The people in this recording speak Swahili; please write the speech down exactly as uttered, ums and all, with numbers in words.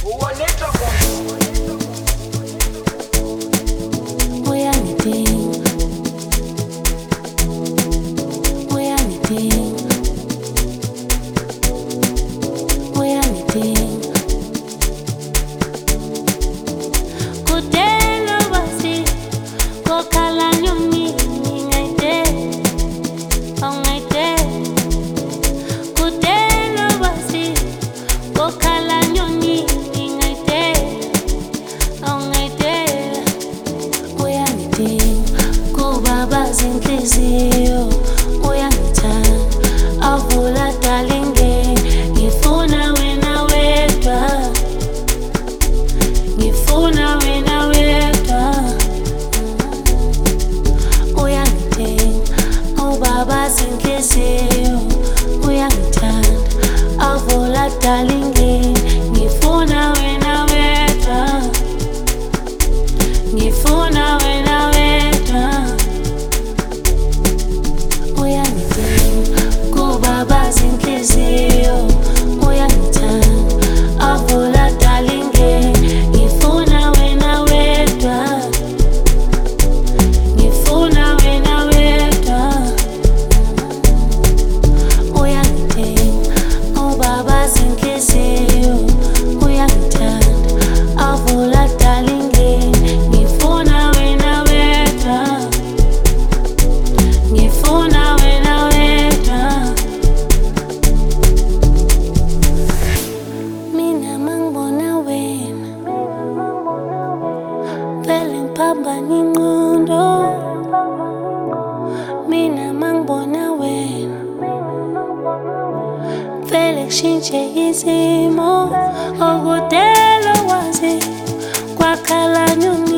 Zinhliziyo uyangithanda avula darling ngifuna wena wedwa ngifuna wena wedwa uyangidinga ubaba zinhliziyo uyangithanda avula darling ngifuna wena wedwa ngifuna wena wedwa zinhliziyo uyangithanda avula darling ngifuna wena wedwa ngifuna wena wedwa uyangidinga ubaba zinhliziyo uyangithanda avula darling ngifuna wena wedwa ngifuna wena wedwa Ngipambana ingqondo mina mangibona wena vele kushintshe izimo okudala wazi kwakhalanya